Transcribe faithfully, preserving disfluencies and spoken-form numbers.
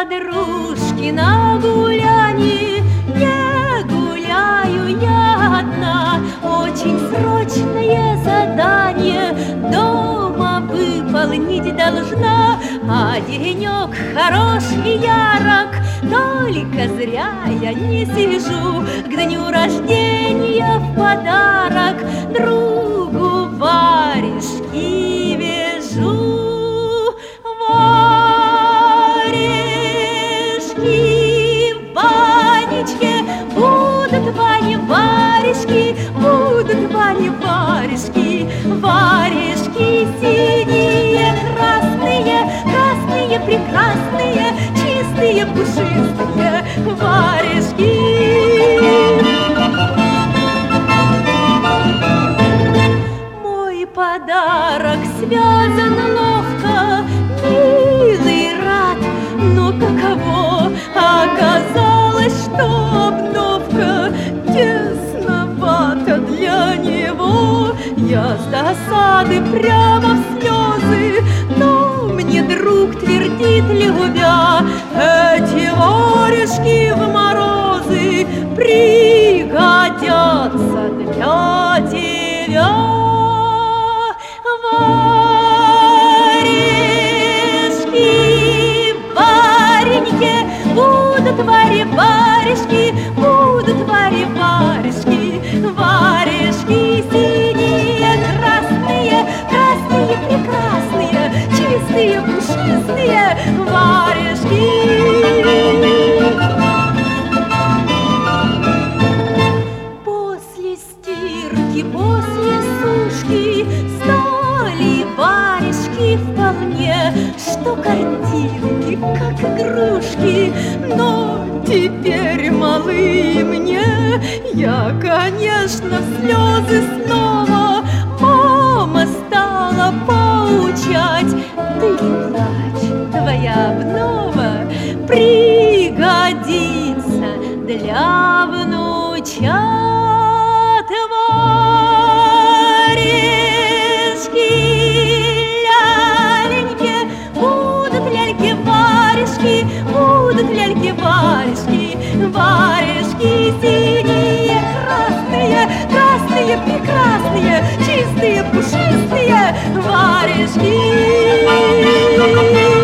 подружки на гулянье, не гуляю я одна. Очень срочное задание дома выполнить должна, а денек хорош и ярок, только зря я не сижу. К дню рождения в подарок другу варежки вяжу. Варежки в банечке, будут Ване варежки, будут Ване варежки. Варежки синие, красные, красные, прекрасные, чистые, пушистые варежки. Мой подарок связан ловко, милый рад, но каково оказалось, что обновка тесновата для него. Я с досады прямо в слезы, но мне друг твердит, любя: эти варежки в морозы пригодятся для тебя. Варежки в варенье, будут Варе варежки, будут Варе варежки. Варежки синие, красные, красные, прекрасные, чистые, пушистые варежки. После стирки, после сушки стали варежки вполне, что картинки, как игрушки, но теперь малы мне. Я, конечно, в слезы снова мама стала поучать: ты не плачь, твоя обнова пригодится для внучат. Варежки ляленьки, будут ляльки варежки, будут ляльки варежки. Варежки синие, красные, красные, прекрасные, чистые, пушистые варежки.